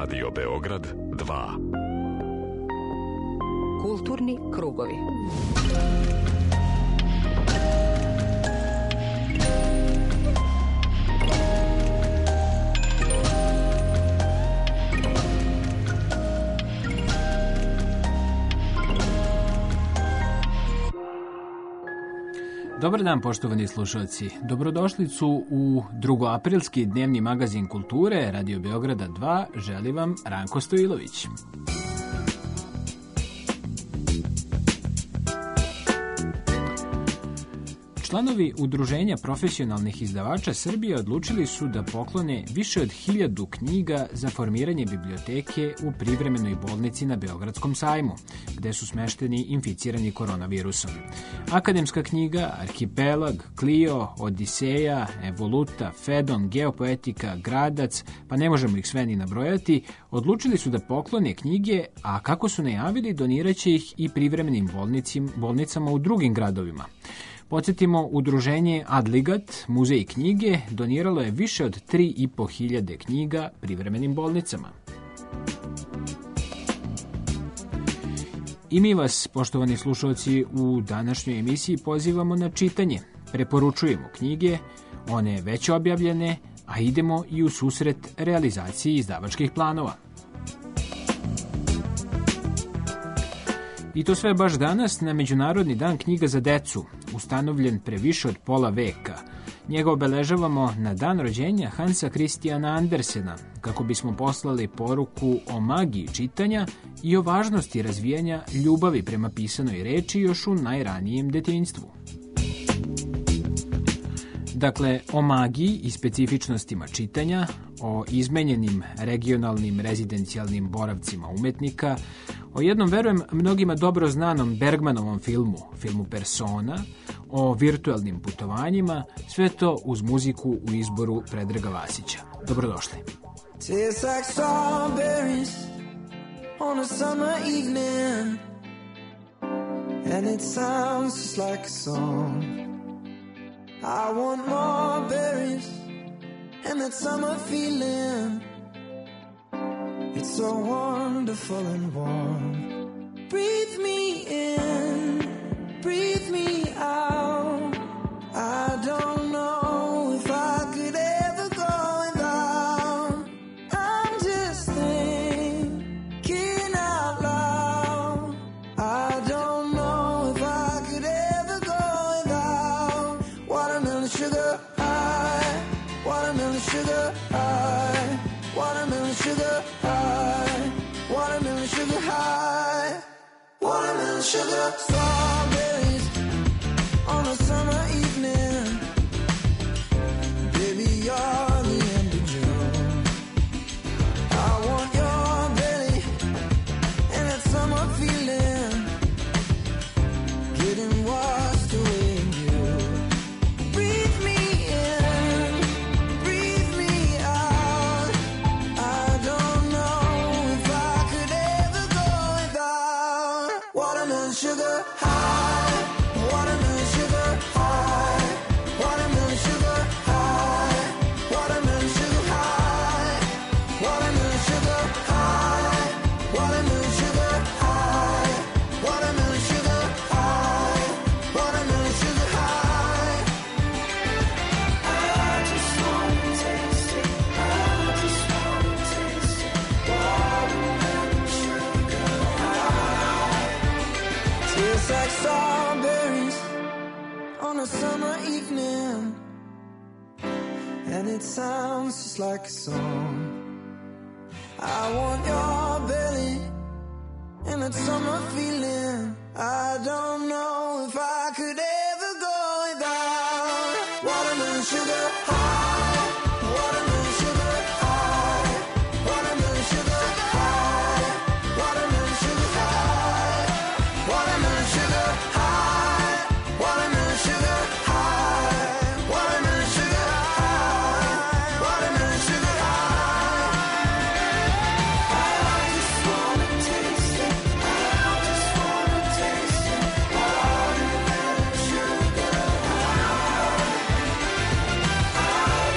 Radio Beograd 2. Kulturni krugovi. Dobar dan, poštovani slušalci. Dobrodošlicu u drugoaprilski dnevni magazin kulture Radio Beograda 2. Želi vam Ranko Stojilović. Članovi Udruženja profesionalnih izdavača Srbije odlučili su da poklone više od 1000 knjiga za formiranje biblioteke u privremenoj bolnici na Beogradskom sajmu, gde su smešteni inficirani koronavirusom. Akademska knjiga, Arhipelag, Clio, Odiseja, Evoluta, Fedon, Geopoetika, Gradac, pa ne možemo ih sve ni nabrojati, odlučili su da poklone knjige, a kako su najavili, doniraće ih i privremenim bolnicama u drugim gradovima. Podsjetimo, udruženje Adligat, muzej knjige, doniralo je više od 3500 knjiga privremenim bolnicama. I mi vas, poštovani slušalci, u današnjoj emisiji pozivamo na čitanje. Preporučujemo knjige, one već objavljene, a idemo i u susret realizaciji izdavačkih planova. I to sve baš danas na Međunarodni dan knjiga za decu, ustanovljen pre više od pola veka. Njega obeležavamo na dan rođenja Hansa Christiana Andersena, kako bismo poslali poruku o magiji čitanja i o važnosti razvijanja ljubavi prema pisanoj reči još u najranijem detinjstvu. Dakle, o magiji i specifičnostima čitanja, o izmenjenim regionalnim rezidencijalnim boravcima umetnika, o jednom, verujem, mnogima dobro znanom Bergmanovom filmu Persona, o virtualnim putovanjima, sve to uz muziku u izboru Predraga Vasića. Dobrodošli. Tastes like strawberries on a summer evening, and it sounds just like a song. I want more berries and that summer feeling. It's so wonderful and warm. Breathe me in, breathe me out. I don't know if I could ever go without. I'm just thinking out loud. I don't know if I could ever go without. Watermelon sugar high, watermelon sugar high, watermelon sugar high, watermelon sugar high, watermelon sugar. Strawberries on a summer evening, baby, you're the end of June. I want your belly and that summer feeling, getting washed away in you. Breathe me in, breathe me out. I don't know if I could ever go without. Watermelon sugar high, watermelon sugar high, watermelon sugar high, watermelon sugar high, watermelon sugar high, watermelon sugar high, watermelon sugar high, watermelon sugar high. I just wanna taste it, I just wanna taste it, watermelon sugar high. Tastes like strawberries on a summer evening, and it sounds just like a song. I want your belly and that summer feeling. I don't know if I could ever go without. Watermelon sugar high, watermelon sugar high, watermelon sugar high, watermelon sugar high, watermelon sugar high, watermelon sugar high, watermelon sugar high, watermelon sugar high. I just wanna taste it, I just wanna taste it, watermelon sugar high.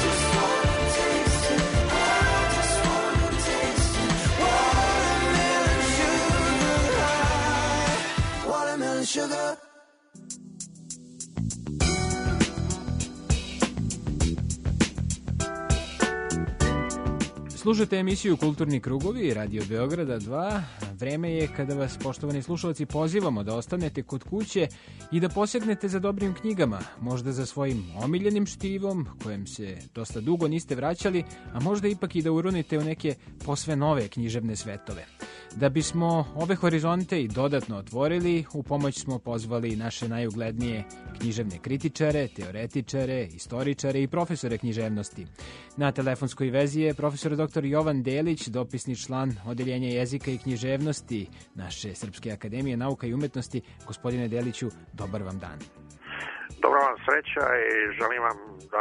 Slušate emisiju Kulturni krugovi, Radio Beograda 2. Vreme je kada vas, poštovani slušalci, pozivamo da ostanete kod kuće i da posegnete za dobrim knjigama, možda za svojim omiljenim štivom, kojem se dosta dugo niste vraćali, a možda ipak i da uronite u neke posve nove književne svetove. Da bismo ove horizonte i dodatno otvorili, u pomoć smo pozvali naše najuglednije književne kritičare, teoretičare, istoričare i profesore književnosti. Na telefonskoj vezi je profesor dr. Jovan Delić, dopisni član Odeljenja jezika i književnosti naše Srpske akademije nauka i umetnosti. Gospodine Deliću, dobar vam dan. Dobro vam sreća i želim vam da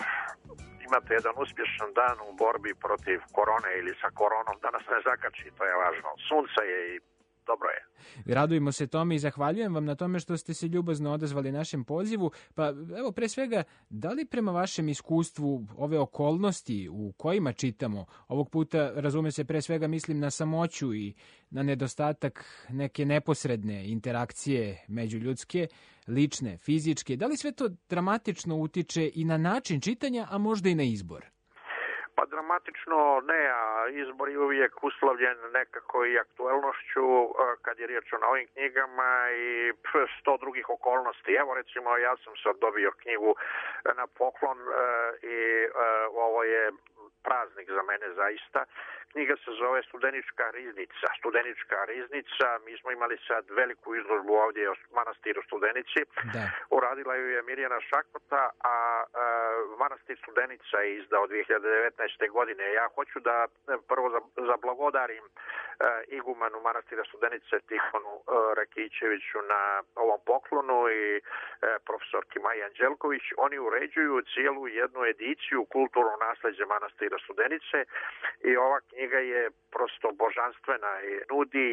imate jedan uspješan dan u borbi protiv korone ili sa koronom, da nas ne zakači, to je važno. Sunce je i dobro je. Radujemo se tome i zahvaljujem vam na tome što ste se ljubazno odazvali našem pozivu. Pa evo, pre svega, da li prema vašem iskustvu ove okolnosti u kojima čitamo, ovog puta, razume se, pre svega mislim na samoću i na nedostatak neke neposredne interakcije međuljudske, lične, fizičke, da li sve to dramatično utiče i na način čitanja, a možda i na izbor? Pa dramatično ne, a izbor je uvijek uslovljen nekako i aktuelnošću kad je riječ o novim knjigama i 100 drugih okolnosti. Evo recimo, ja sam sad dobio knjigu na poklon i ovo je praznik za mene zaista. Knjiga se zove Studenička riznica. Studenička riznica, mi smo imali sad veliku izložbu ovdje o manastiru Studenici. Da. Uradila ju je Mirjana Šakota, a manastir Studenica je izdao 2019. godine. Ja hoću da prvo zablagodarim igumanu manastira Studenice Tihonu Rakićeviću na ovom poklonu i profesorki Maji Anđelković. Oni uređuju cijelu jednu ediciju kulturno nasleđe manastira Studenice i ova knjiga je prosto božanstvena i nudi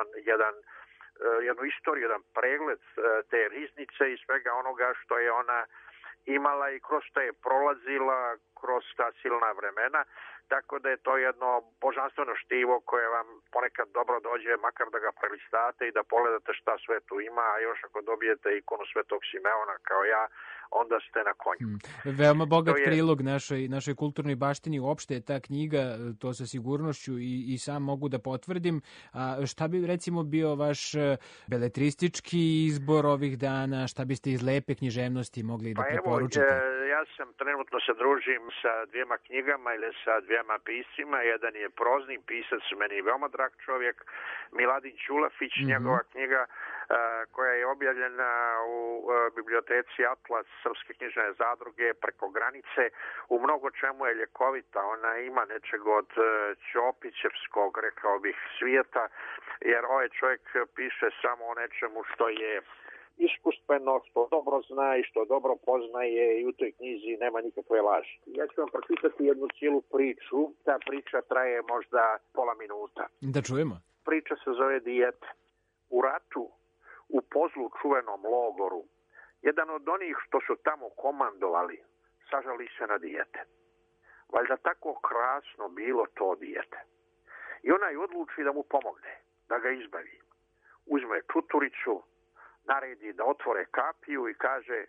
jednu istoriju, jedan pregled te riznice i svega onoga što je ona imala i kroz što je prolazila kroz ta silna vremena, tako da je to jedno božanstveno štivo koje vam ponekad dobro dođe, makar da ga prelistate i da pogledate šta sve tu ima, a još ako dobijete ikonu Svetog Simeona kao ja, onda ste na konju. Veoma bogat prilog našoj kulturnoj baštini, uopšte je ta knjiga, to sa sigurnošću i sam mogu da potvrdim. A šta bi recimo bio vaš beletristički izbor ovih dana, šta biste iz lepe književnosti mogli da preporučite? Ja sam trenutno se družim sa dvijema knjigama ili sa dvijema piscima. Jedan je prozni pisac, meni veoma drag čovjek, Miladin Ćulafić, njegova knjiga koja je objavljena u biblioteci Atlas Srpske književne zadruge Preko granice. U mnogo čemu je ljekovita, ona ima nečeg od Ćopićevskog, rekao bih, svijeta, jer ovaj čovjek piše samo o nečemu što je iskustveno, što dobro zna i što dobro poznaje i u toj knjizi nema nikakve laži. Ja ću vam pročitati jednu cijelu priču. Ta priča traje možda pola minuta. Da čujemo. Priča se zove Dijete. U ratu, u Pozlu čuvenom logoru, jedan od onih što su tamo komandovali sažali se na dijete. Valjda tako krasno bilo to dijete. I onaj odluči da mu pomogne, da ga izbavi. Uzme čuturicu, naredi da otvore kapiju i kaže: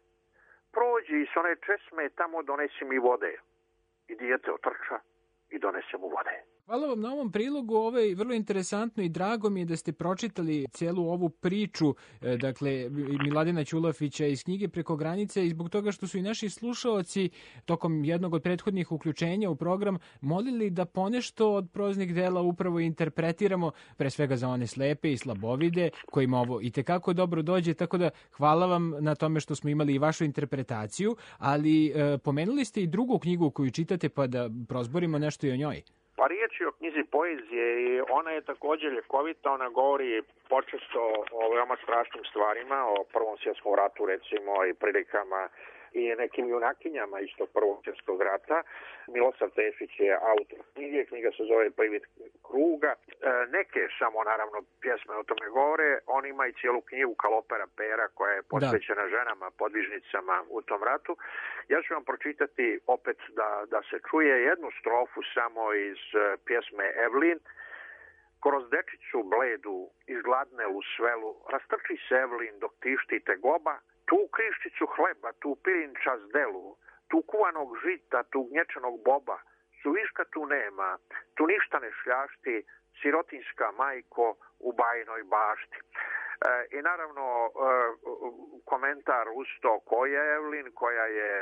prođi s one česme, tamo donesi mi vode. I dijete otrča i donese mu vode. Hvala vam na ovom prilogu, ovo je vrlo interesantno i drago mi je da ste pročitali cijelu ovu priču, dakle, Miladina Ćulafića iz knjige Preko granice, i zbog toga što su i naši slušaoci tokom jednog od prethodnih uključenja u program molili da ponešto od proznih dela upravo interpretiramo, pre svega za one slepe i slabovide, kojima ovo itekako dobro dođe, tako da hvala vam na tome što smo imali i vašu interpretaciju, ali pomenuli ste i drugu knjigu koju čitate, pa da prozborimo nešto i o njoj. Pa riječ je o knjizi poezije i ona je također ljekovita, ona govori počesto o veoma strašnim stvarima, o Prvom svjetskom ratu recimo i prilikama i nekim junakinjama iz tog Prvog svjetskog rata. Milosav Tešić je autor knjige, knjiga se zove Privid kruga. Neke samo naravno pjesme o tome govore, on ima i cijelu knjigu Kalopera Pera koja je posvećena ženama, podvižnicama u tom ratu. Ja ću vam pročitati opet da se čuje jednu strofu samo iz pjesme Evelin. Kroz dečicu bledu, izgladnelu svelu, rastrči se Evelin dok tišti tegoba, tu kriščicu hleba, tu pirinča zdelu, tu kuvanog žita, tu gnječenog boba, Suviška tu nema, tu ništa ne šljašti, sirotinska majko u bajnoj bašti. I naravno komentar uz to ko je Evelyn, koja je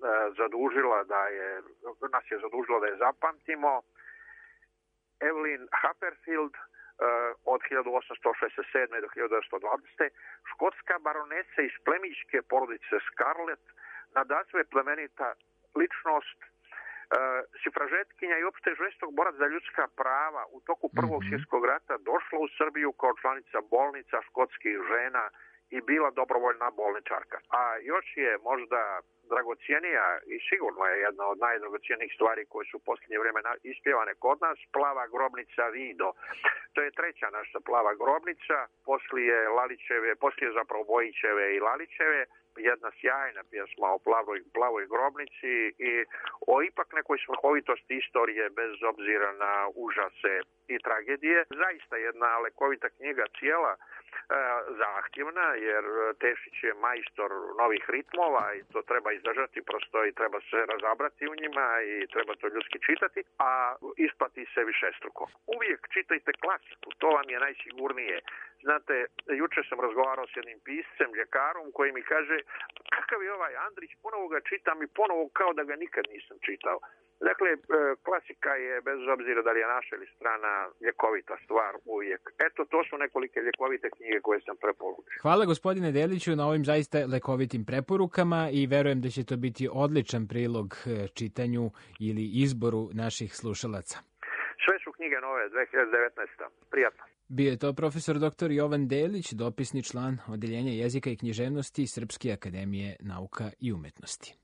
nas je zadužila da je zapamtimo. Evelyn Happerfield, od 1867. do 1920. škotska baronesa iz plemićke porodice Scarlett, nadasve plemenita ličnost, sifražetkinja i opšte žestok borac za ljudska prava, u toku Prvog svjetskog rata došla u Srbiju kao članica bolnica škotskih žena i bila dobrovoljna bolničarka. A još je možda dragocijenija i sigurno je jedna od najdragocijenijih stvari koje su u posljednje vrijeme ispjevane kod nas, Plava grobnica Vido. To je treća naša Plava grobnica, poslije zapravo Bojićeve i Lalićeve, jedna sjajna pjesma o plavoj grobnici i o ipak nekoj svrhovitosti istorije bez obzira na užase i tragedije. Zaista jedna lekovita knjiga, cijela zahtjevna, jer Tešić je majstor novih ritmova i to treba izdržati prosto i treba se razabrati u njima i treba to ljudski čitati, a isplati se višestruko. Uvijek čitajte klasiku, to vam je najsigurnije. Znate, juče sam razgovarao s jednim piscem, ljekarom, koji mi kaže, kakav je ovaj Andrić, ponovo ga čitam i ponovo kao da ga nikad nisam čitao. Dakle, klasika je, bez obzira da li je naša ili strana, ljekovita stvar uvijek. Eto, to su nekolike ljekovite knjige koje sam preporučio. Hvala gospodine Deliću na ovim zaista lekovitim preporukama i verujem da će to biti odličan prilog čitanju ili izboru naših slušalaca. Sve su knjige nove, 2019. Prijatno. Bio je to profesor dr. Jovan Delić, dopisni član Odeljenja jezika i književnosti Srpske akademije nauka i umetnosti.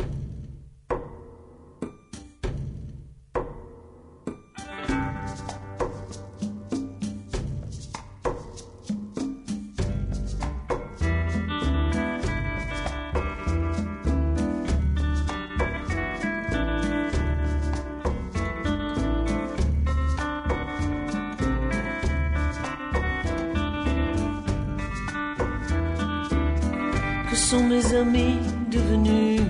Sont mes amis devenus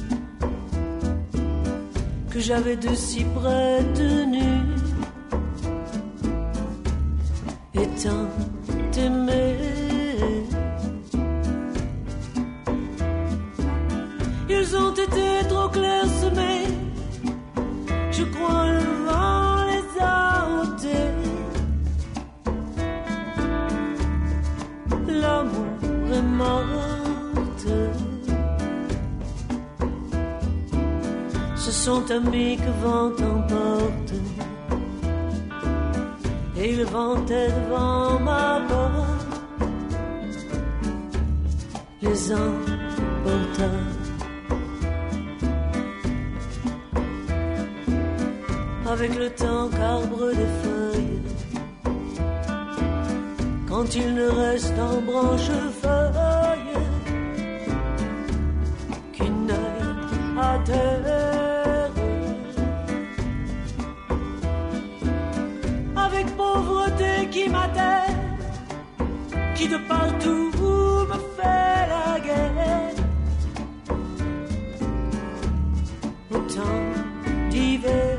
que j'avais de si près tenus et tant aimés. Ils ont été trop clairsemés, je crois le vent les a ôtés. L'amour est mort. Ce sont amis que vent emporte, et le vent est devant ma porte, les emporta. Avec le temps qu'arbre des feuilles, quand il ne reste en branche feuille qu'une œil à terre. Avec pauvreté qui m'atteint, qui de partout me fait la guerre. Autant d'hiver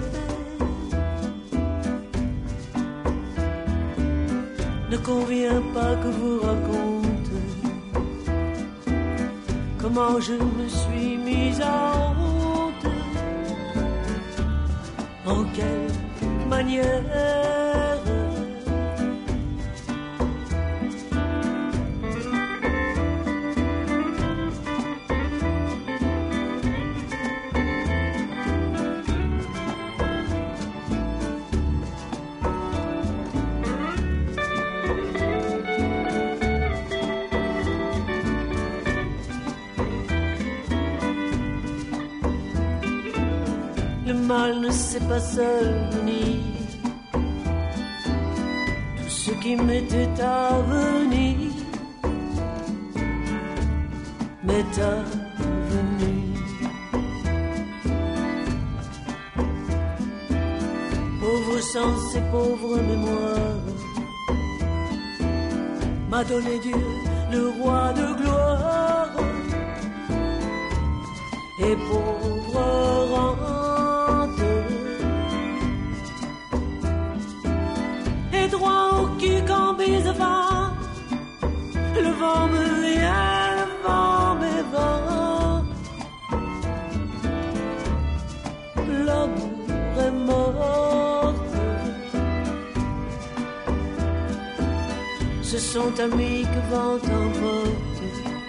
ne convient pas que vous raconte comment je me suis mise à honte. En quelle manière? Le mal ne sait pas seul venir. Tout ce qui m'était à venir m'est avenu. Pauvre sens et pauvre mémoire m'a donné Dieu, le roi de gloire, et pauvre rente sont amis que vent emporte,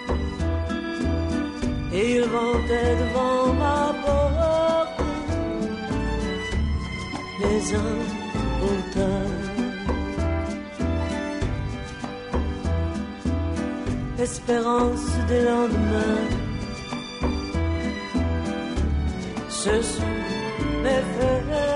et ils vantaient devant ma porte les uns auteurs. Espérance des lendemains, ce sont mes fêtes.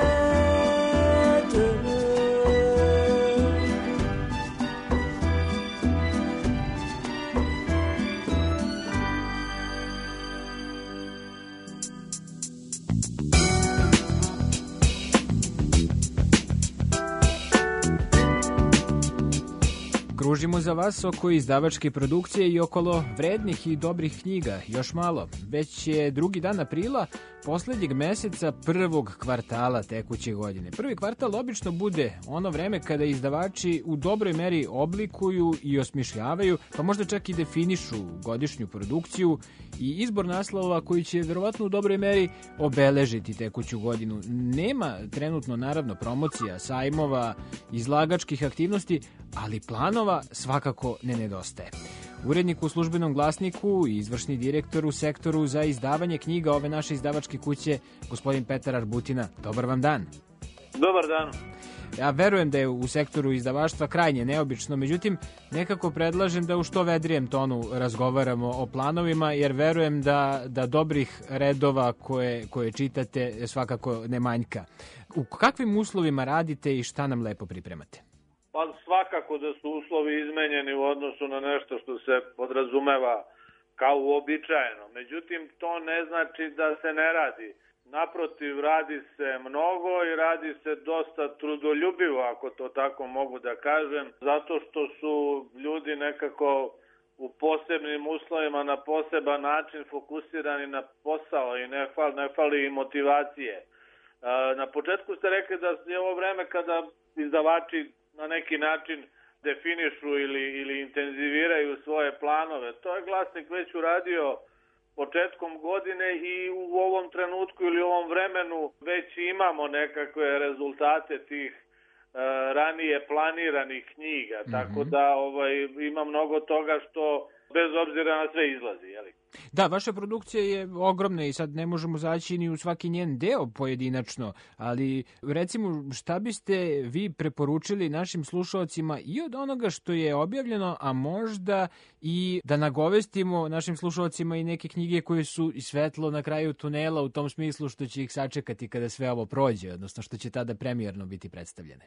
Kružimo za vas oko izdavačke produkcije i okolo vrednih i dobrih knjiga. Još malo. Već je drugi dan aprila, poslednjeg meseca prvog kvartala tekuće godine. Prvi kvartal obično bude ono vreme kada izdavači u dobroj meri oblikuju i osmišljavaju, pa možda čak i definišu godišnju produkciju i izbor naslova koji će verovatno u dobroj meri obeležiti tekuću godinu. Nema trenutno naravno promocija, sajmova, izlagačkih aktivnosti, ali planova svakako ne nedostaje. Urednik u Službenom glasniku i izvršni direktor u sektoru za izdavanje knjiga ove naše izdavačke kuće, gospodin Petar Arbutina. Dobar vam dan. Dobar dan. Ja verujem da je u sektoru izdavaštva krajnje neobično, međutim, nekako predlažem da u što vedrijem tonu razgovaramo o planovima, jer verujem da dobrih redova koje čitate svakako ne manjka. U kakvim uslovima radite i šta nam lepo pripremate? Pa svakako da su uslovi izmenjeni u odnosu na nešto što se podrazumeva kao uobičajeno. Međutim, to ne znači da se ne radi. Naprotiv, radi se mnogo i radi se dosta trudoljubivo, ako to tako mogu da kažem, zato što su ljudi nekako u posebnim uslovima na poseban način fokusirani na posao i ne fali im motivacije. Na početku ste rekli da je ovo vreme kada izdavači na neki način definišu ili intenziviraju svoje planove. To je Glasnik već uradio početkom godine i u ovom trenutku ili u ovom vremenu već imamo nekakve rezultate tih ranije planiranih knjiga. Tako da ima mnogo toga što bez obzira na sve izlazi, jeli? Da, vaša produkcija je ogromna i sad ne možemo zaći ni u svaki njen deo pojedinačno, ali recimo šta biste vi preporučili našim slušalcima i od onoga što je objavljeno, a možda i da nagovestimo našim slušalcima i neke knjige koje su svetlo na kraju tunela u tom smislu što će ih sačekati kada sve ovo prođe, odnosno što će tada premijerno biti predstavljene?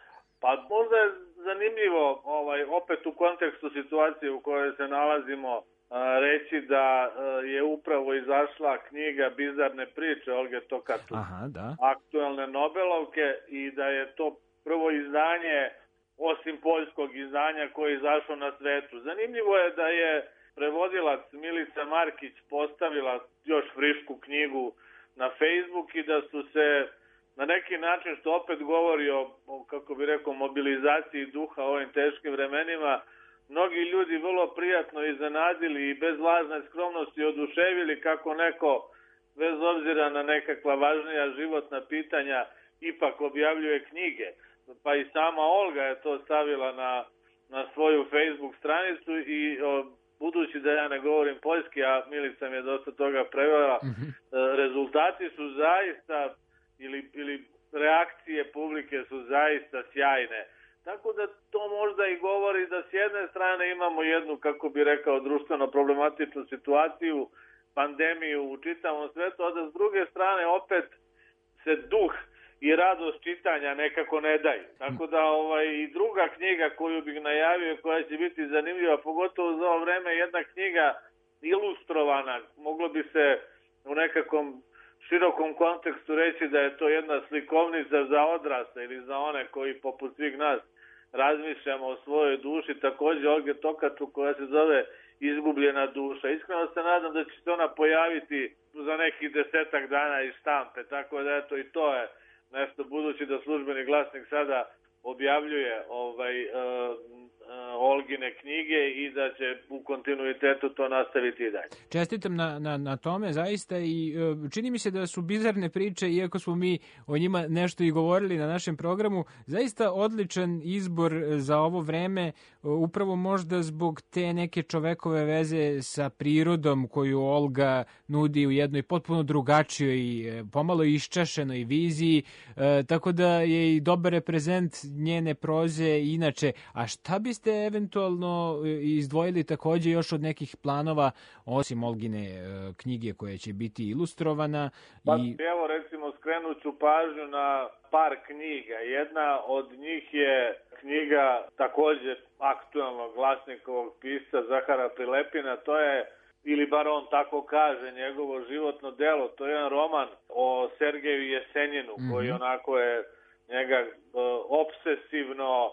Pa možda je zanimljivo opet u kontekstu situacije u kojoj se nalazimo reći da je upravo izašla knjiga Bizarne priče Olge Tokatu, aktuelne Nobelovke, i da je to prvo izdanje osim poljskog izdanja koje je izašlo na svetu. Zanimljivo je da je prevodilac Milica Markić postavila još frišku knjigu na Facebook i da su se na neki način, što opet govori o kako bi rekao, mobilizaciji duha u ovim teškim vremenima, mnogi ljudi vrlo prijatno iznenadili i bez lažne skromnosti oduševili kako neko, bez obzira na nekakva važnija životna pitanja, ipak objavljuje knjige. Pa i sama Olga je to stavila na svoju Facebook stranicu i budući da ja ne govorim poljski, a Milica mi je dosta toga prevela, rezultati su zaista ili reakcije publike su zaista sjajne. Tako da to možda i govori da s jedne strane imamo jednu, kako bi rekao, društveno problematičnu situaciju, pandemiju u čitavom svetu, a da s druge strane opet se duh i radost čitanja nekako ne daju. Tako da i druga knjiga koju bih najavio, koja će biti zanimljiva, pogotovo za ovo vreme, jedna knjiga ilustrovana, moglo bi se u nekakvom širokom kontekstu reći da je to jedna slikovnica za odrasle ili za one koji poput svih nas razmišljamo o svojoj duši, također Olge Tokarczuk, koja se zove Izgubljena duša. Iskreno se nadam da će se ona pojaviti za nekih 10 dana iz štampe, tako da eto i to je nešto, budući da Službeni glasnik sada objavljuje Olgine knjige i da će u kontinuitetu to nastaviti i dalje. Čestitam na tome zaista i čini mi se da su bizarne priče, iako smo mi o njima nešto i govorili na našem programu, zaista odličan izbor za ovo vreme, upravo možda zbog te neke čovekove veze sa prirodom koju Olga nudi u jednoj potpuno drugačijoj, pomalo iščašenoj viziji, tako da je i dobar reprezent njene proze inače. A šta biste eventualno izdvojili takođe još od nekih planova, osim Olgine knjige koja će biti ilustrovana? Pa evo recimo skrenut ću pažnju na par knjiga. Jedna od njih je knjiga takođe aktuelnog Glasnikovog pisca Zahara Prilepina, to je, ili bar on tako kaže, njegovo životno delo, to je jedan roman o Sergeju Jesenjinu, koji onako je njega obsesivno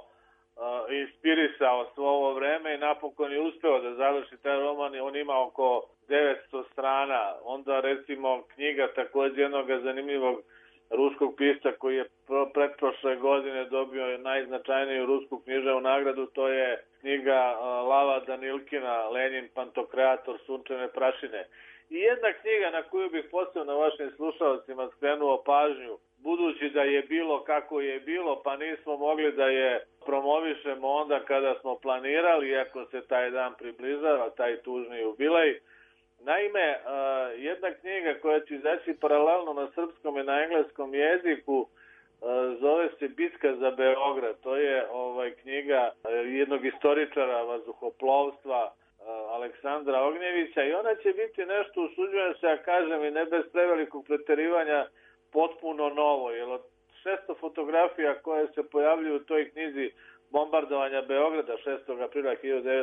inspirisao svo ovo vreme i napokon je uspeo da završi taj roman i on ima oko 900 strana. Onda recimo knjiga takođe jednog zanimljivog ruskog pisca koji je pretprošle godine dobio najznačajniju rusku književnu nagradu, to je knjiga Lava Danilkina, Lenin, Pantokreator, Sunčane prašine. I jedna knjiga na koju bih posebno vašim slušalcima skrenuo pažnju, budući da je bilo kako je bilo, pa nismo mogli da je promovišemo onda kada smo planirali, iako se taj dan približava, taj tužni jubilej. Naime, jedna knjiga koja će izaći paralelno na srpskom i na engleskom jeziku zove se Bitka za Beograd. To je knjiga jednog istoričara vazduhoplovstva Aleksandra Ognjevića i ona će biti nešto, usuđujem se, ja kažem, i ne bez prevelikog preterivanja, potpuno novo, jer od 600 fotografija koje se pojavljuju u toj knjizi bombardovanja Beograda 6. aprila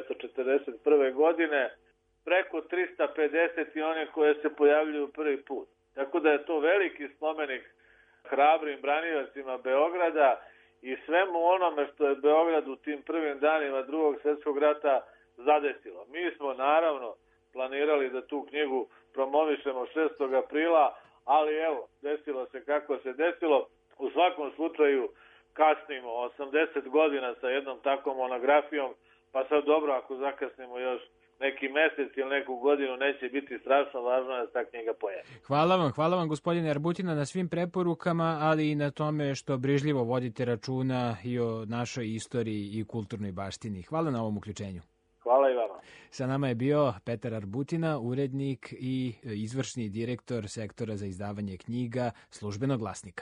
1941. godine, preko 350 i one koje se pojavljuju prvi put. Tako da je to veliki spomenik hrabrim braniocima Beograda i svemu onome što je Beograd u tim prvim danima Drugog svjetskog rata zadesilo. Mi smo naravno planirali da tu knjigu promovišemo 6. aprila, ali evo, desilo se kako se desilo. U svakom slučaju kasnimo 80 godina sa jednom takvom monografijom, pa sad dobro, ako zakasnimo još neki mesec ili neku godinu, neće biti strašno, važno da se ta knjiga pojavi. Hvala vam gospodine Arbutina na svim preporukama, ali i na tome što brižljivo vodite računa i o našoj istoriji i kulturnoj baštini. Hvala na ovom uključenju. Hvala i vama. Sa nama je bio Petar Arbutina, urednik i izvršni direktor sektora za izdavanje knjiga Službenog glasnika.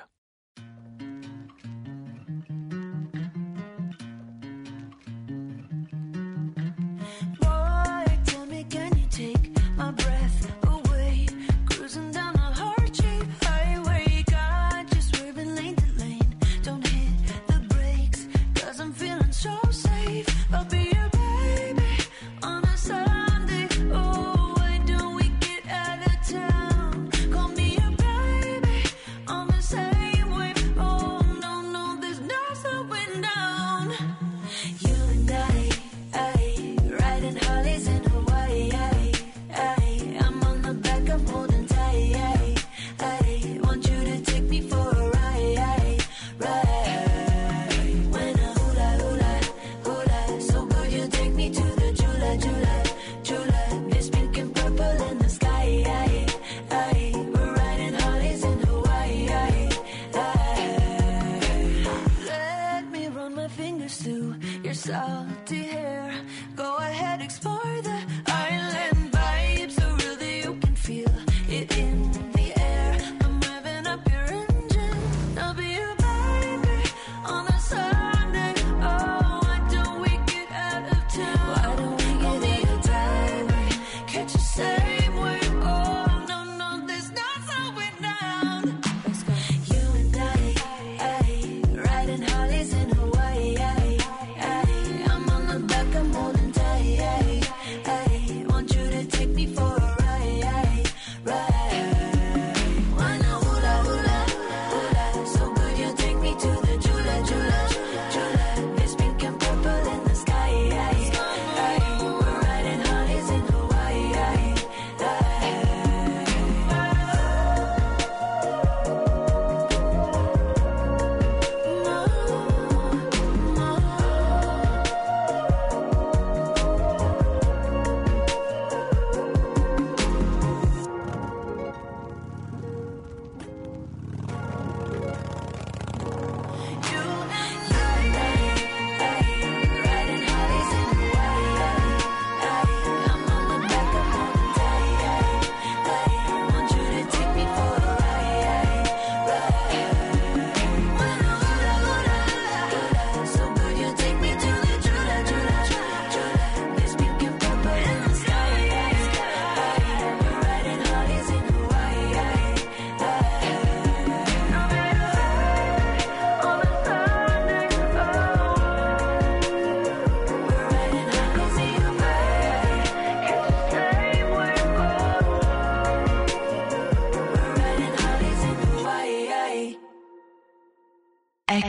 Say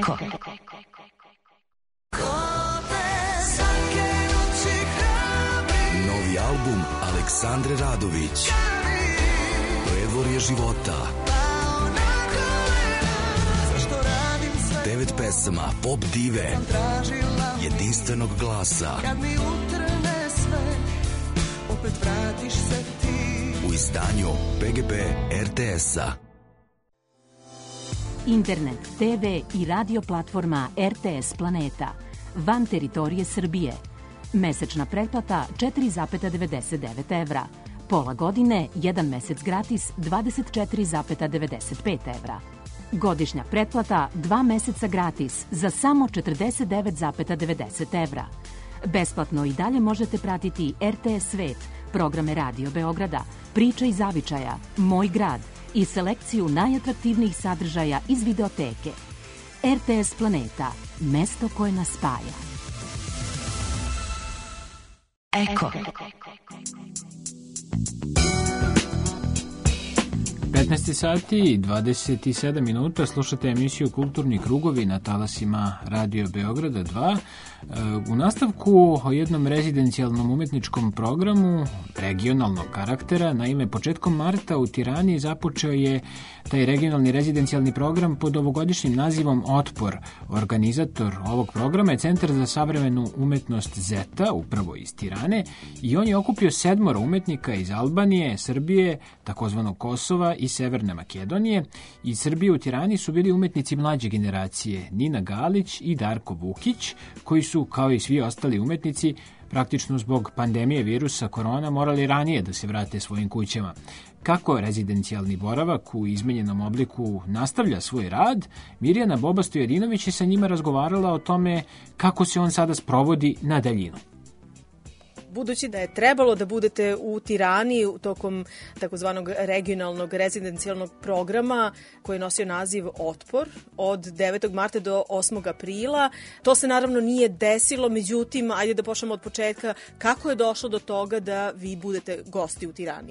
Eko. Novi album Aleksandre Radović. Predvorje života. 9 pesama pop dive jedinstvenog glasa. U izdanju PGP RTS-a. Internet, TV i radio platforma RTS Planeta. Van teritorije Srbije. Mesečna pretplata 4,99 evra. Pola godine, 1 mesec gratis 24,95 evra. Godišnja pretplata 2 meseca gratis za samo 49,90 evra. Besplatno i dalje možete pratiti RTS Svet, programe Radio Beograda, Priče i zavičaja, Moj grad i selekciju najatraktivnijih sadržaja iz videoteke. RTS Planeta, mesto koje nas spaja. Eko. 15 sati i 27 minuta, slušate emisiju Kulturni krugovi na talasima Radio Beograda 2. U nastavku o jednom rezidencijalnom umetničkom programu regionalnog karaktera. Naime, početkom marta u Tirani započeo je taj regionalni rezidencijalni program pod ovogodišnjim nazivom Otpor. Organizator ovog programa je Centar za savremenu umetnost Zeta, upravo iz Tirane, i on je okupio 7 umetnika iz Albanije, Srbije, takozvanog Kosova i Severne Makedonije. Iz Srbije u Tirani su bili umetnici mlađe generacije Nina Galić i Darko Vukić, koji su, kao i svi ostali umetnici, praktično zbog pandemije virusa korona morali ranije da se vrate svojim kućama. Kako rezidencijalni boravak u izmenjenom obliku nastavlja svoj rad, Mirjana Boba-Stojadinović je sa njima razgovarala o tome kako se on sada sprovodi na daljinu. Budući da je trebalo da budete u Tirani tokom takozvanog regionalnog rezidencijalnog programa koji je nosio naziv Otpor od 9. marta do 8. aprila, to se naravno nije desilo, međutim, ajde da počnemo od početka. Kako je došlo do toga da vi budete gosti u Tirani?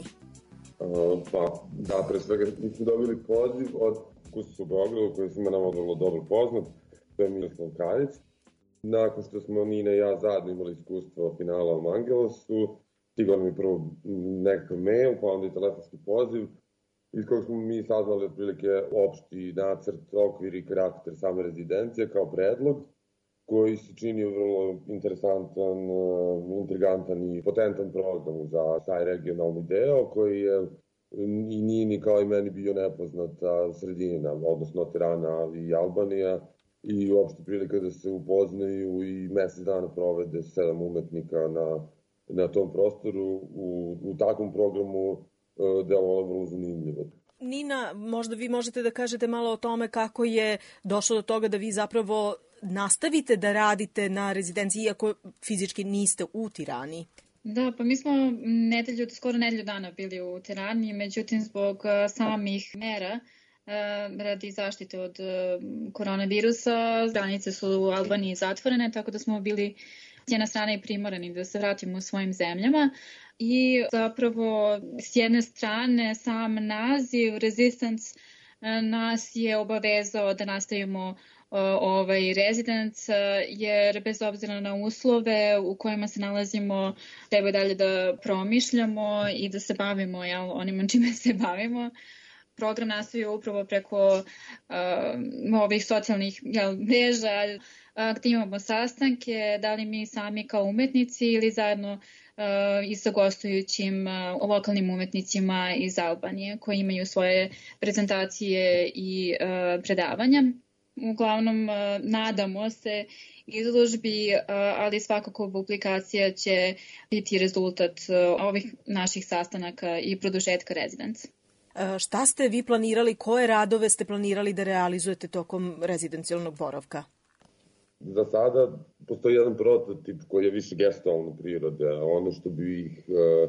Pre svega mi smo dobili poziv od Kustosa u Beogradu koji svima nama vrlo dobro poznat, to je Miroslav Kraljić. Nakon što smo Nina i ja zajedno imali iskustvo finala u Angelosu, stigao nam je prvo nekakav mail, pa onda i telefonski poziv, iz kojeg smo mi saznali otprilike opšti nacrt, okvir i karakter same rezidencije kao predlog, koji se činio vrlo interesantan, intrigantan i potentan program za taj regionalni deo, koji je i Nini kao i meni bio nepoznata sredina, odnosno Tirana, ali i Albanija, i uopšte prilika da se upoznaju i mesec dana provede 7 umetnika na tom prostoru. U takvom programu delovalo vrlo zanimljivo. Nina, možda vi možete da kažete malo o tome kako je došlo do toga da vi zapravo nastavite da radite na rezidenciji, iako fizički niste u Tirani. Da, pa mi smo skoro nedelju dana bili u Tirani, međutim zbog samih mera radi zaštite od koronavirusa, granice su u Albaniji zatvorene, tako da smo bili s jedne strane i primorani da se vratimo u svojim zemljama. I zapravo s jedne strane sam naziv Resistance nas je obavezao da nastavimo ovaj residence, jer bez obzira na uslove u kojima se nalazimo, treba dalje da promišljamo i da se bavimo onima čime se bavimo. Program nastavio upravo preko ovih socijalnih mreža, gdje imamo sastanke, da li mi sami kao umetnici ili zajedno i sa gostujućim lokalnim umetnicima iz Albanije koji imaju svoje prezentacije i predavanja. Uglavnom, nadamo se izložbi, ali svakako publikacija će biti rezultat ovih naših sastanaka i produžetka rezidenca. Šta ste vi planirali, koje radove ste planirali da realizujete tokom rezidencijalnog boravka? Za sada postoji jedan prototip koji je više gestualne prirode. Ono što bih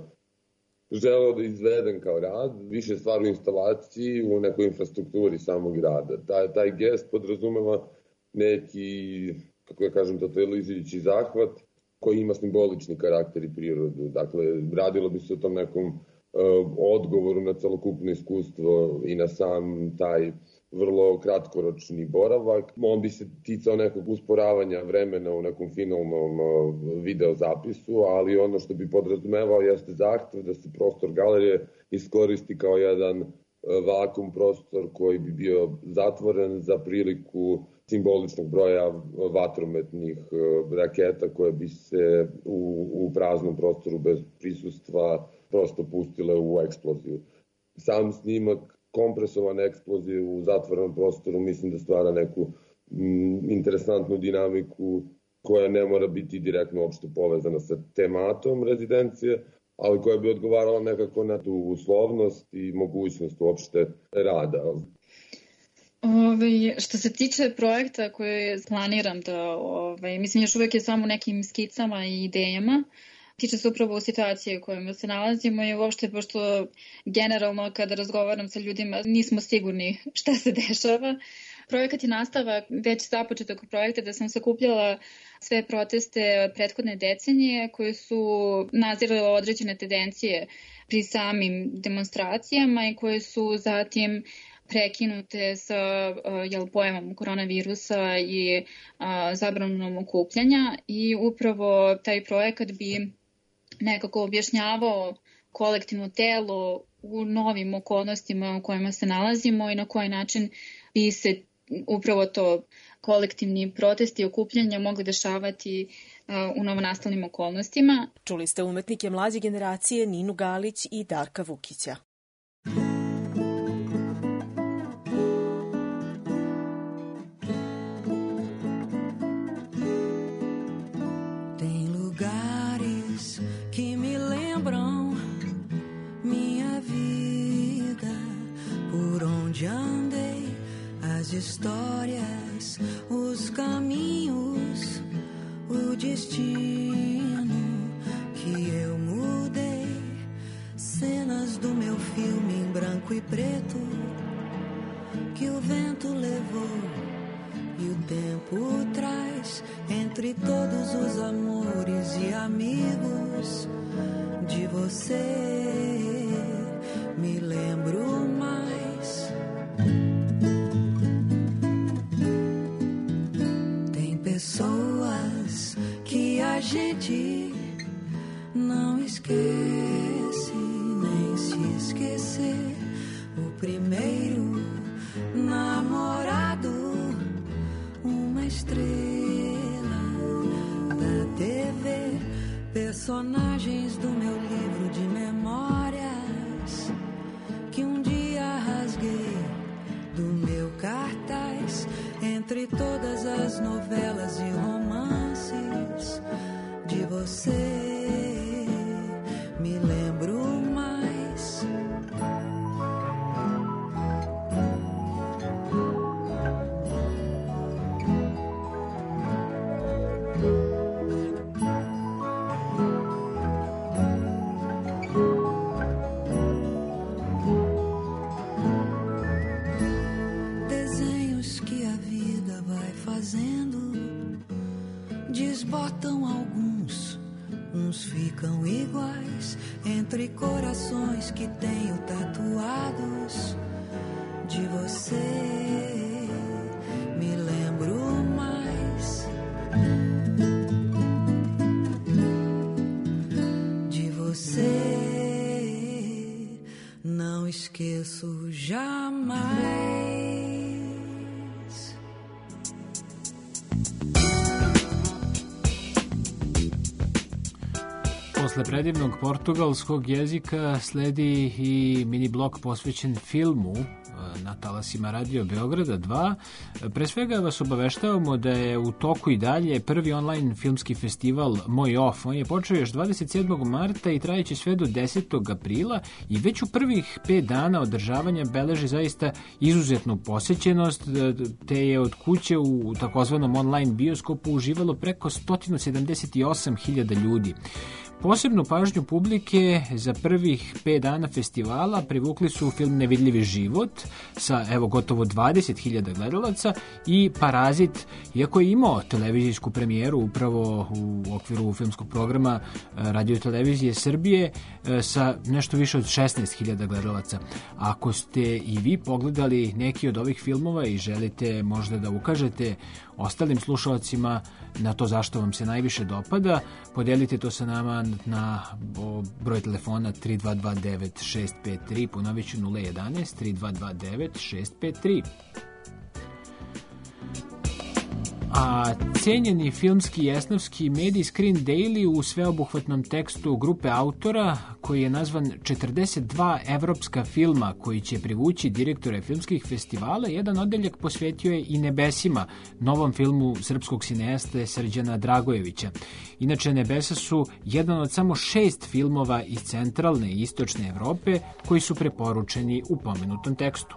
želeo da izvedem kao rad, više stvar u instalaciji, u nekoj infrastrukturi samog grada. Taj gest podrazumeva neki, kako ja kažem, totalizujući zahvat koji ima simbolični karakter i prirodu. Dakle, radilo bi se o tom nekom odgovoru na celokupno iskustvo i na sam taj vrlo kratkoročni boravak. On bi se ticao nekog usporavanja vremena u nekom finalnom video zapisu, ali ono što bi podrazumevao jeste zahtev da se prostor galerije iskoristi kao jedan vakum prostor koji bi bio zatvoren za priliku simboličnog broja vatrometnih raketa koje bi se u praznom prostoru bez prisustva prosto pustile u eksploziju. Sam snimak kompresovane eksplozije u zatvorenom prostoru mislim da stvara neku interesantnu dinamiku koja ne mora biti direktno uopšte povezana sa tematom rezidencije, ali koja bi odgovarala nekako na tu uslovnost i mogućnost uopšte rada. Što se tiče projekta koji planiram da, mislim još uvek je samo nekim skicama i idejama, tiče se upravo situacije u kojima se nalazimo i uopšte pošto generalno kada razgovaram sa ljudima nismo sigurni šta se dešava. Projekat je nastavak već započetog projekta da sam sakupljala sve proteste prethodne decenije koje su nazirale određene tendencije pri samim demonstracijama i koje su zatim prekinute sa pojavom koronavirusa i zabranom okupljanja i upravo taj projekat bi nekako objašnjavao kolektivno telo u novim okolnostima u kojima se nalazimo i na koji način bi se upravo to kolektivni protesti i okupljanja mogli dešavati u novonastalim okolnostima. Čuli ste umetnike mlađe generacije Ninu Galić i Darka Vukića. Andei as histórias, os caminhos, o destino que eu mudei, cenas do meu filme em branco e preto que o vento levou e o tempo traz entre todos os amores e amigos de você me lembro mais. Pessoas que a gente não esquece, nem se esquecer. O primeiro namorado, uma estrela da TV, personagens do meu livro de memórias que um dia rasguei do meu cartaz. Entre todas as novelas e romances de você me lembro mais. Desbotam alguns, uns ficam iguais, entre corações que tenho tatuados de você me lembro mais. De você não esqueço jamais. Posle predivnog portugalskog jezika sledi i mini blok posvećen filmu na talasima Radio Beograda 2. Pre svega vas obaveštavamo da je u toku i dalje prvi online filmski festival Moj Off. On je počeo još 27. marta i trajeće sve do 10. aprila i već u prvih 5 dana održavanja beleži zaista izuzetnu posećenost, te je od kuće u takozvanom online bioskopu uživalo preko 178.000 ljudi. Posebnu pažnju publike za prvih 5 dana festivala privukli su film Nevidljivi život sa gotovo 20.000 gledalaca i Parazit, iako je imao televizijsku premijeru upravo u okviru filmskog programa Radio-televizije Srbije sa nešto više od 16.000 gledalaca. Ako ste i vi pogledali neki od ovih filmova i želite možda da ukažete ostalim slušalcima na to zašto vam se najviše dopada, podelite to sa nama na broj telefona 3229-653, ponovit ću 011 3229-653. A cenjeni filmski i esnafski medij Screen Daily u sveobuhvatnom tekstu grupe autora, koji je nazvan 42 evropska filma koji će privući direktore filmskih festivala, jedan odeljak posvetio je i Nebesima, novom filmu srpskog cineasta Srđana Dragojevića. Inače, Nebesa su jedan od samo 6 filmova iz centralne i istočne Evrope koji su preporučeni u pomenutom tekstu.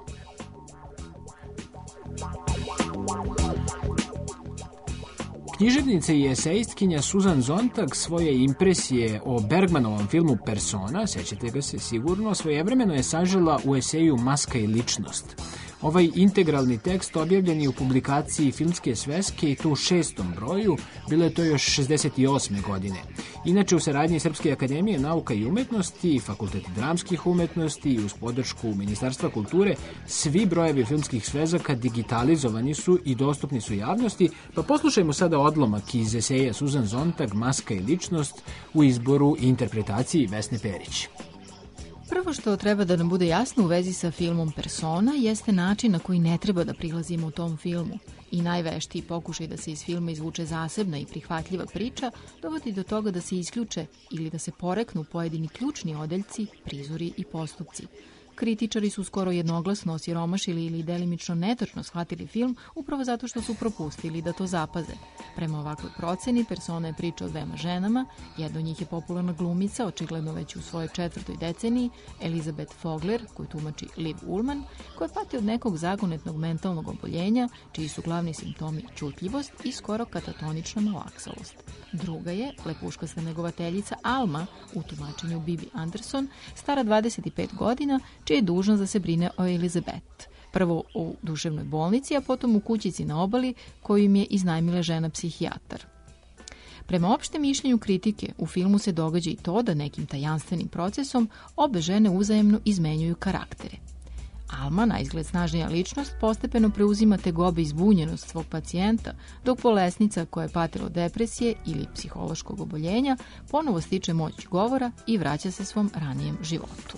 Književnica i esejistkinja Susan Sontag svoje impresije o Bergmanovom filmu Persona, sećate ga se sigurno, svojevremeno je sažela u eseju Maska i ličnost. Ovaj integralni tekst objavljen je u publikaciji Filmske sveske i to u 6. broju, bilo je to još 68. godine. Inače, u saradnji Srpske akademije nauka i umetnosti, Fakulteta dramskih umetnosti i uz podršku Ministarstva kulture, svi brojevi filmskih svezaka digitalizovani su i dostupni su javnosti, pa poslušajmo sada odlomak iz eseja Susan Sontag, Maska i ličnost, u izboru i interpretaciji Vesne Perić. Prvo što treba da nam bude jasno u vezi sa filmom Persona jeste način na koji ne treba da prilazimo u tom filmu. I najveštiji pokušaj da se iz filma izvuče zasebna i prihvatljiva priča dovodi do toga da se isključe ili da se poreknu pojedini ključni odeljci, prizori i postupci. Kritičari su skoro jednoglasno osiromašili ili delimično netačno shvatili film upravo zato što su propustili da to zapaze. Prema ovakvoj proceni, Persona je priča o 2 ženama, jedna od njih je popularna glumica, očigledno već u svojoj 4. deceniji, Elizabeth Fogler, koju tumači Liv Ullman, koja pati od nekog zagonetnog mentalnog oboljenja, čiji su glavni simptomi ćutljivost i skoro katatonična malaksalost. Druga je lepuškasta negovateljica Alma, u tumačenju Bibi Anderson, stara 25 godina, čija je dužnost da se brine o Elizabeth. Prvo u duševnoj bolnici, a potom u kućici na obali koju im je iznajmila žena psihijatar. Prema opštem mišljenju kritike, u filmu se događa i to da nekim tajanstvenim procesom obe žene uzajemno izmenjuju karaktere. Alma, na izgled snažnija ličnost, postepeno preuzima tegobe i zbunjenost svog pacijenta, dok bolesnica koja je patila od depresije ili psihološkog oboljenja ponovo stiče moć govora i vraća se svom ranijem životu.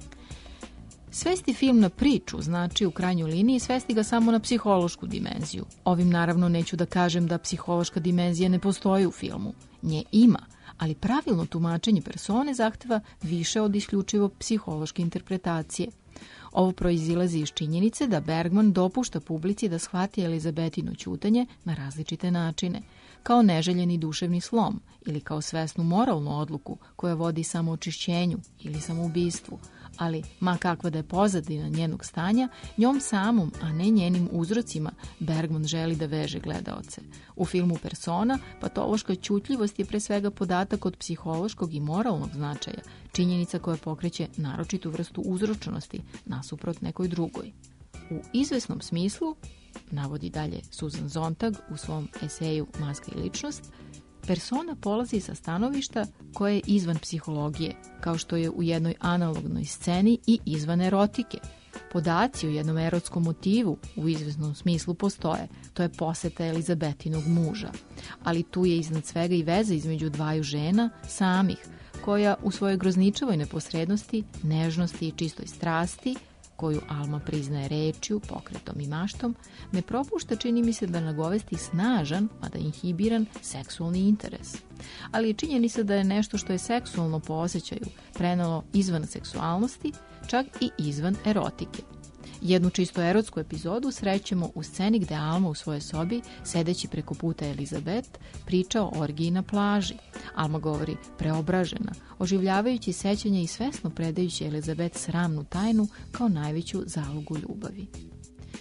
Svesti film na priču znači u krajnjoj liniji svesti ga samo na psihološku dimenziju. Ovim naravno neću da kažem da psihološka dimenzija ne postoji u filmu. Nje ima, ali pravilno tumačenje persone zahteva više od isključivo psihološke interpretacije. Ovo proizilazi iz činjenice da Bergman dopušta publici da shvati Elizabetino ćutanje na različite načine, kao neželjeni duševni slom ili kao svesnu moralnu odluku koja vodi samoočišćenju ili samoubistvu, ali ma kakva da je pozadina njenog stanja, njom samom, a ne njenim uzrocima, Bergman želi da veže gledaoce. U filmu Persona, patološka ćutljivost je pre svega podatak od psihološkog i moralnog značaja, činjenica koja pokreće naročitu vrstu uzročnosti nasuprot nekoj drugoj. U izvesnom smislu, navodi dalje Susan Sontag u svom eseju Maska i ličnost, Persona polazi sa stanovišta koje je izvan psihologije, kao što je u jednoj analognoj sceni i izvan erotike. Podaci o jednom erotskom motivu u izvesnom smislu postoje, to je poseta Elizabetinog muža. Ali tu je iznad svega i veza između 2 žena, samih, koja u svojoj grozničavoj neposrednosti, nežnosti i čistoj strasti, koju Alma priznaje rečju, pokretom i maštom, ne propušta, čini mi se, da nagovesti snažan, mada inhibiran, seksualni interes. Ali činjeni se da je nešto što je seksualno po osjećaju prenelo izvan seksualnosti, čak i izvan erotike. Jednu čisto erotsku epizodu srećemo u sceni gde Alma u svojoj sobi, sedeći preko puta Elizabeth, priča o orgiji na plaži. Alma govori preobražena, oživljavajući sećanja i svesno predajući Elizabeth sramnu tajnu kao najveću zalogu ljubavi.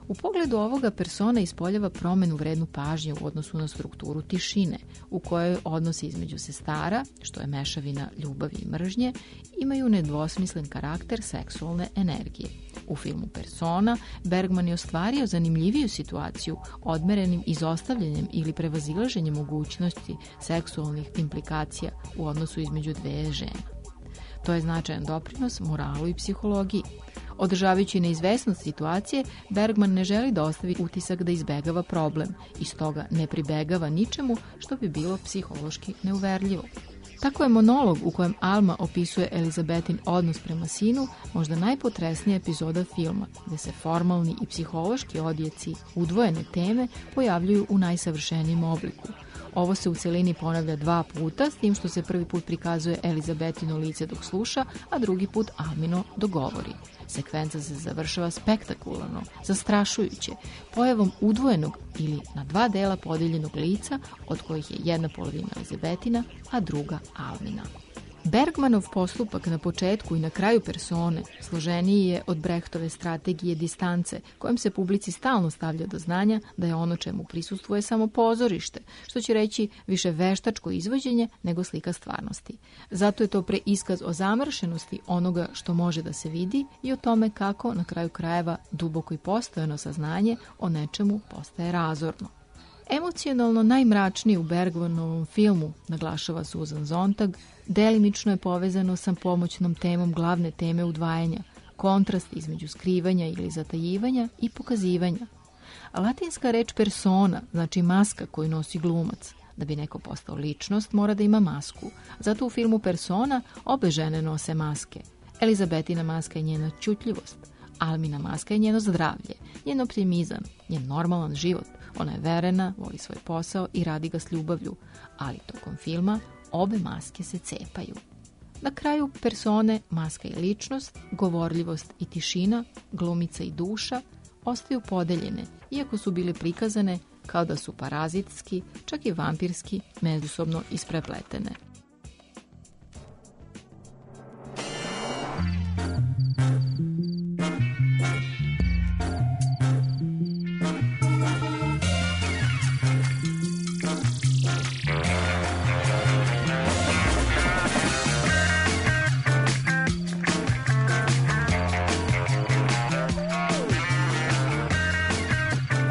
U pogledu ovoga persona ispoljava promenu vrednu pažnje u odnosu na strukturu tišine, u kojoj odnosi između sestara, što je mešavina ljubavi i mržnje, imaju nedvosmislen karakter seksualne energije. U filmu Persona, Bergman je ostvario zanimljiviju situaciju odmerenim izostavljanjem ili prevazilaženjem mogućnosti seksualnih implikacija u odnosu između dve žene. To je značajan doprinos moralu i psihologiji. Održavajući neizvesnost situacije, Bergman ne želi da ostavi utisak da izbegava problem i stoga ne pribegava ničemu što bi bilo psihološki neuverljivo. Tako je monolog u kojem Alma opisuje Elizabetin odnos prema sinu možda najpotresnija epizoda filma, gde se formalni i psihološki odjeci udvojene teme pojavljuju u najsavršenijem obliku. Ovo se u celini ponavlja 2 puta, s tim što se prvi put prikazuje Elizabetino lice dok sluša, a drugi put Almino dok govori. Sekvenca se završava spektakularno, zastrašujuće, pojavom udvojenog ili na 2 dela podeljenog lica, od kojih je jedna polovina Elizabetina, a druga Almina. Bergmanov postupak na početku i na kraju Persone složeniji je od Brechtove strategije distance, kojom se publici stalno stavlja do znanja da je ono čemu prisustvuje samo pozorište, što će reći više veštačko izvođenje nego slika stvarnosti. Zato je to preiskaz o zamršenosti onoga što može da se vidi i o tome kako, na kraju krajeva, duboko i postojano saznanje o nečemu postaje razorno. Emocionalno najmračniji u Bergmanovom filmu, naglašava Susan Sontag, delimično je povezano sa pomoćnom temom glavne teme udvajanja, kontrast između skrivanja ili zatajivanja i pokazivanja. A latinska reč persona znači maska koju nosi glumac. Da bi neko postao ličnost, mora da ima masku. Zato u filmu Persona obe žene nose maske. Elizabetina maska je njena ćutljivost, Almina maska je njeno zdravlje, njen optimizam, njen normalan život. Ona je verena, voli svoj posao i radi ga s ljubavlju, ali tokom filma obe maske se cepaju. Na kraju Persone, maska i ličnost, govorljivost i tišina, glumica i duša ostaju podeljene, iako su bile prikazane kao da su parazitski, čak i vampirski, međusobno isprepletene.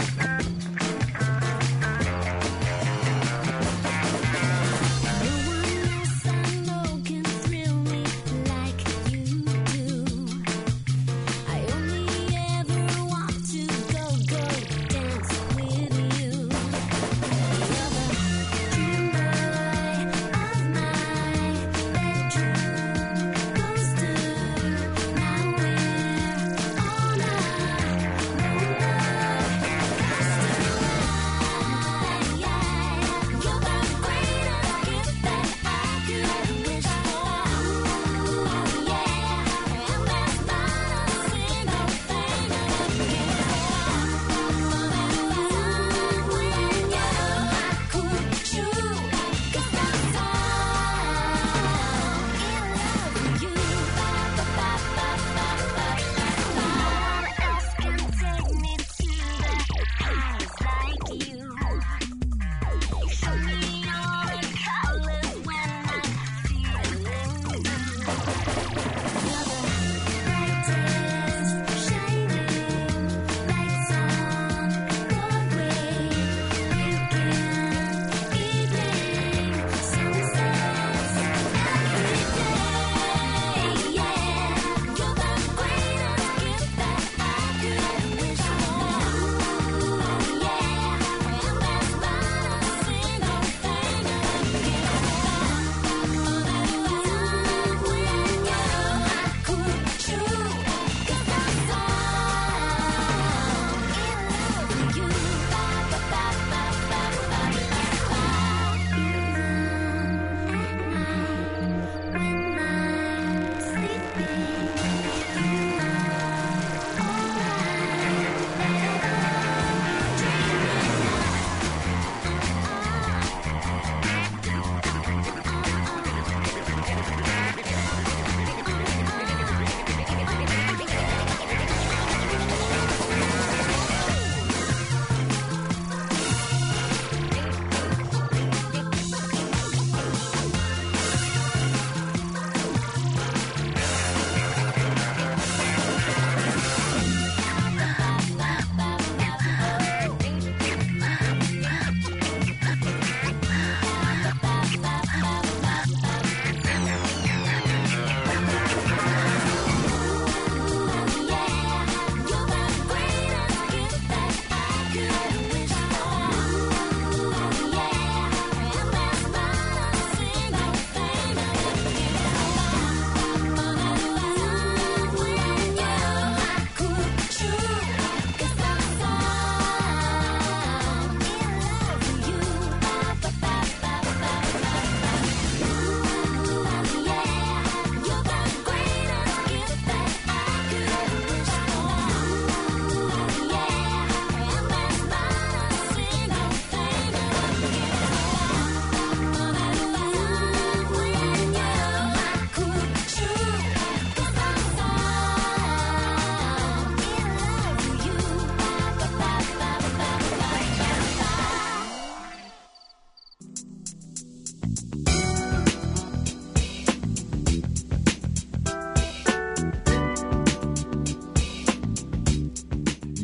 No one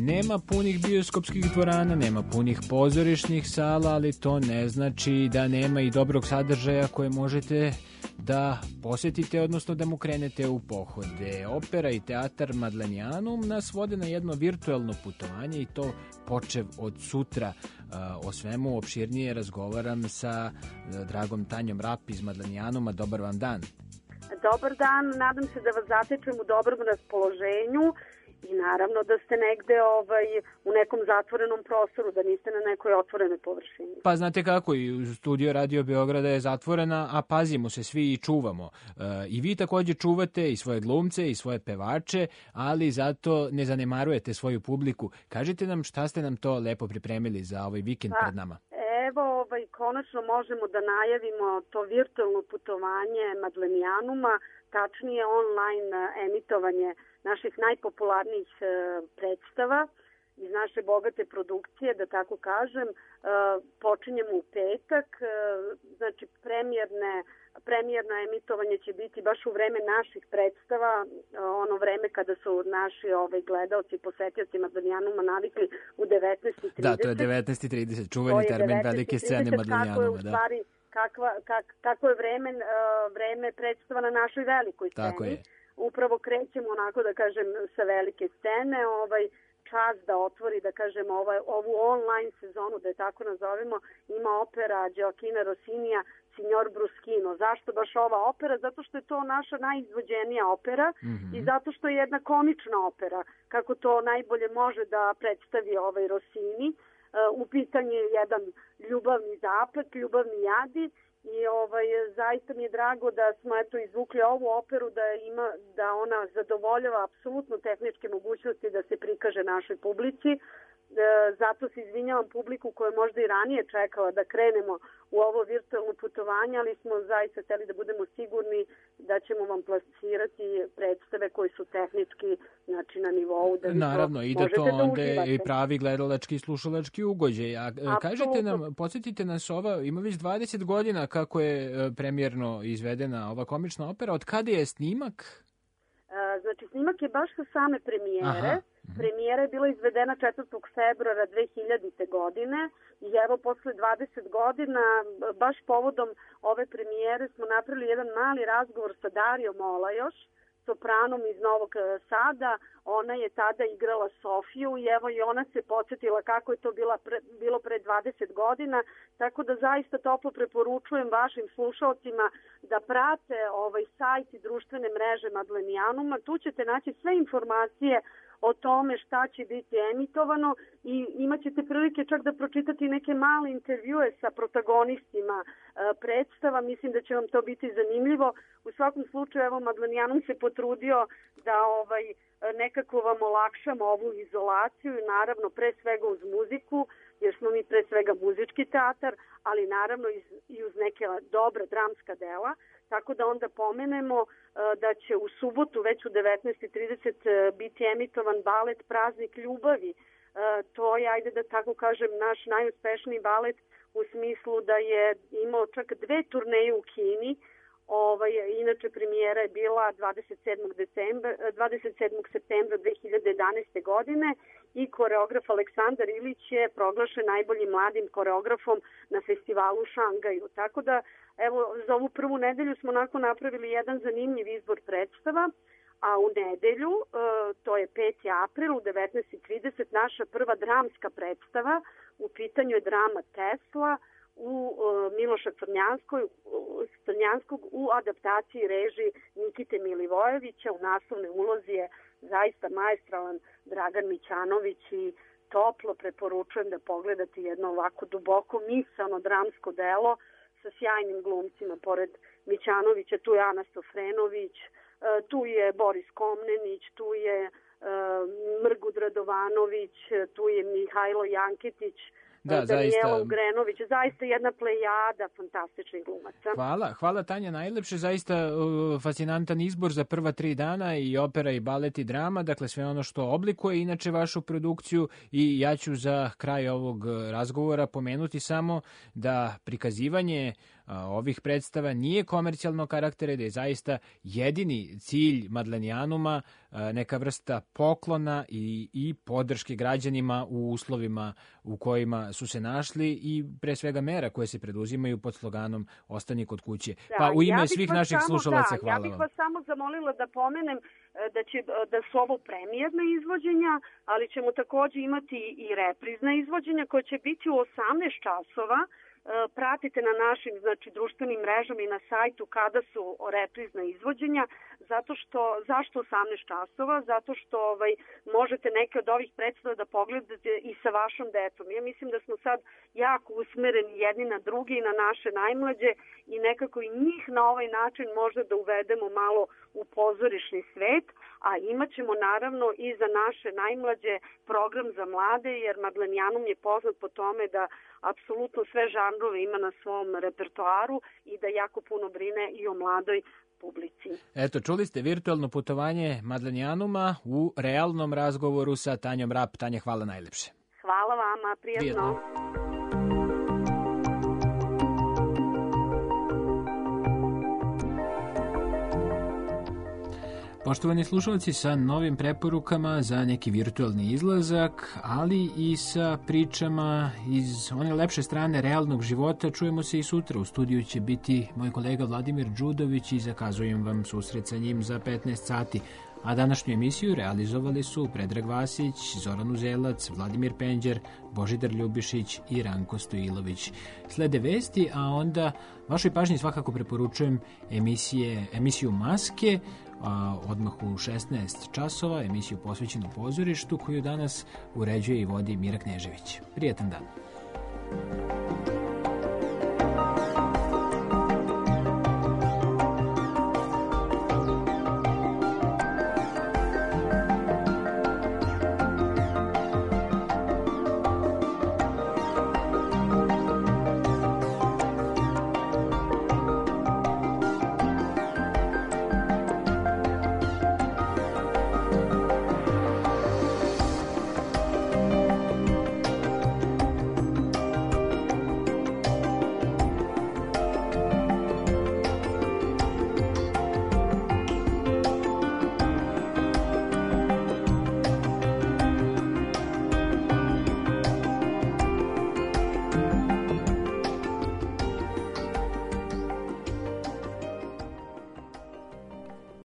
Nema punih bioskopskih dvorana, nema punih pozorišnih sala, ali to ne znači da nema i dobrog sadržaja koje možete da posetite, odnosno da mu krenete u pohode. Opera i teatar Madlenianum nas vode na jedno virtuelno putovanje i to počev od sutra. O svemu opširnije razgovaram sa dragom Tanjom Rap iz Madlenianuma. Dobar vam dan. Dobar dan, nadam se da vas zatečem u dobrom raspoloženju i naravno da ste negde u nekom zatvorenom prostoru, da niste na nekoj otvorenoj površini. Pa znate kako, i studio Radio Beograda je zatvorena, a pazimo se svi i čuvamo. I vi takođe čuvate i svoje glumce i svoje pevače, ali zato ne zanemarujete svoju publiku. Kažite nam šta ste nam to lepo pripremili za ovaj vikend pred nama. Evo, konačno možemo da najavimo to virtualno putovanje Madlenianuma, tačnije online emitovanje naših najpopularnijih predstava iz naše bogate produkcije, da tako kažem. Počinjemo u petak, znači premijerno emitovanje će biti baš u vreme naših predstava, ono vreme kada su naši gledaoci i posetioci Madlenianuma navikli u 19:30. Da, to je 19:30, čuveni termin velike scene Madlenianuma. Kako je vreme predstava na našoj velikoj sceni. Tako je. Upravo krećemo onako da kažem sa velike scene, čas da otvori da kažem ovu online sezonu, da je tako nazovemo, ima opera Gioacchina Rossinija Signor Bruschino. Zašto baš ova opera? Zato što je to naša najizvođenija opera i zato što je jedna komična opera, kako to najbolje može da predstavi Rossini. U pitanju je jedan ljubavni zaplet, ljubavni jadi. I zaista mi je drago da smo izvukli ovu operu, da ona zadovoljava apsolutno tehničke mogućnosti da se prikaže našoj publici. Zato se izvinjavam publiku koja je možda i ranije čekala da krenemo u ovo virtualno putovanje, ali smo zaista hteli da budemo sigurni da ćemo vam plasirati predstave koji su tehnički na nivou da vi naravno, i da to onda je pravi gledalački i slušalački ugođaj. Kažite nam, podsjetite nas, ima već 20 godina kako je premijerno izvedena ova komična opera. Od kada je snimak? Znači, snimak je baš sa same premijere. Premijera je bila izvedena 4. februara 2000. godine i evo posle 20 godina, baš povodom ove premijere smo napravili jedan mali razgovor sa Darijom Olajoš, sopranom iz Novog Sada. Ona je tada igrala Sofiju i evo i ona se podsjetila kako je to bilo pre 20 godina, tako da zaista toplo preporučujem vašim slušalcima da prate sajt i društvene mreže Madlenianuma. Tu ćete naći sve informacije o tome šta će biti emitovano i imat ćete prilike čak da pročitate neke male intervjue sa protagonistima predstava. Mislim da će vam to biti zanimljivo. U svakom slučaju, evo, Madlenianum se potrudio da nekako vam olakšamo ovu izolaciju i naravno pre svega uz muziku, jer smo mi pre svega muzički teatar, ali naravno i uz neke dobra dramska dela. Tako da onda pomenemo da će u subotu već u 19:30 biti emitovan balet Praznik ljubavi. To je, ajde da tako kažem, naš najuspešniji balet u smislu da je imao čak 2 turneje u Kini. Inače premijera je bila 27. septembra 2011. godine i koreograf Aleksandar Ilić je proglašen najboljim mladim koreografom na festivalu u Šangaju. Tako da, evo, za ovu prvu nedelju smo napravili jedan zanimljiv izbor predstava, a u nedelju, to je 5. april u 19:30, naša prva dramska predstava, u pitanju je drama Tesla, u Miloša Crnjanskog u adaptaciji režiji Nikite Milivojevića. U naslovnoj ulozi je zaista maestralan Dragan Mićanović i toplo preporučujem da pogledate jedno ovako duboko misaono dramsko delo sa sjajnim glumcima. Pored Mićanovića tu je Ana Sofrenović, tu je Boris Komnenić, tu je Mrgud Radovanović, tu je Mihajlo Janketić, Danijela Ugrenović, zaista jedna plejada fantastičnih glumaca. Hvala Tanja, najlepše, zaista fascinantan izbor za prva 3 dana, i opera i balet i drama, dakle sve ono što oblikuje inače vašu produkciju. I ja ću za kraj ovog razgovora pomenuti samo da prikazivanje ovih predstava nije komercijalnog karaktera, da je zaista jedini cilj Madlenijanuma neka vrsta poklona i podrške građanima u uslovima u kojima su se našli i pre svega mera koje se preduzimaju pod sloganom Ostani kod kuće. Pa u ime svih naših slušalaca hvala vam. Ja bih vas samo zamolila da pomenem da su ovo premijerna izvođenja, ali ćemo takođe imati i reprizna izvođenja koja će biti u 18 časova. Pratite na našim društvenim mrežama i na sajtu kada su reprizna izvođenja. Zašto 18 časova? Zato što možete neke od ovih predstava da pogledate i sa vašom decom. Ja mislim da smo sad jako usmereni jedni na drugi i na naše najmlađe i nekako i njih na ovaj način možda da uvedemo malo u pozorišni svet, a imat ćemo naravno i za naše najmlađe program za mlade, jer Madlenijanum je poznat po tome da apsolutno sve žanrove ima na svom repertoaru i da jako puno brine i o mladoj publici. Eto, čuli ste virtualno putovanje Madlenijanuma u realnom razgovoru sa Tanjom Rap. Tanja, hvala najlepše. Hvala vama, prijatno. Poštovani slušalci, sa novim preporukama za neki virtualni izlazak, ali i sa pričama iz one lepše strane realnog života, čujemo se i sutra. U studiju će biti moj kolega Vladimir Đudović i zakazujem vam susret sa njim za 15 sati. A današnju emisiju realizovali su Predrag Vasić, Zoran Uzelac, Vladimir Penđer, Božidar Ljubišić i Ranko Stojilović. Slede vesti, a onda vašoj pažnji svakako preporučujem emisiju Maske, odmah u 16 časova, emisiju posvećenu pozorištu koju danas uređuje i vodi Mira Knežević. Prijatan dan.